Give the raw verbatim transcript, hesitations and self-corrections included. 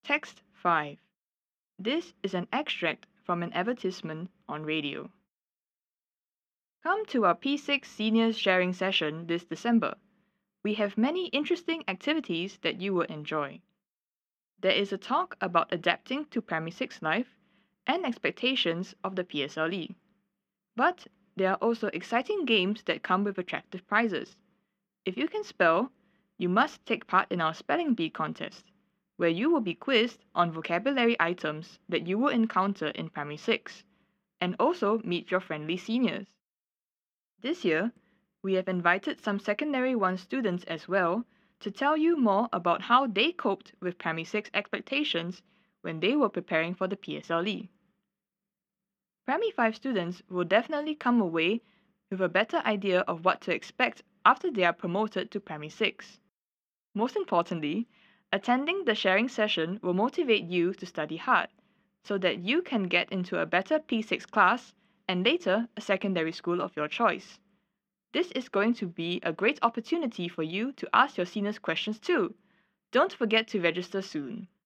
Text five. This is an extract from an advertisement on radio. Come to our P six Seniors Sharing Session this December. We have many interesting activities that you will enjoy. There is a talk about adapting to Primary six life and expectations of the P S L E. But there are also exciting games that come with attractive prizes. If you can spell, you must take part in our Spelling Bee contest, where you will be quizzed on vocabulary items that you will encounter in Primary six, and also meet your friendly seniors. This year, we have invited some Secondary one students as well to tell you more about how they coped with Primary six expectations when they were preparing for the P S L E. Primary five students will definitely come away with a better idea of what to expect after they are promoted to Primary six. Most importantly, attending the sharing session will motivate you to study hard so that you can get into a better P six class and later a secondary school of your choice. This is going to be a great opportunity for you to ask your seniors questions too. Don't forget to register soon.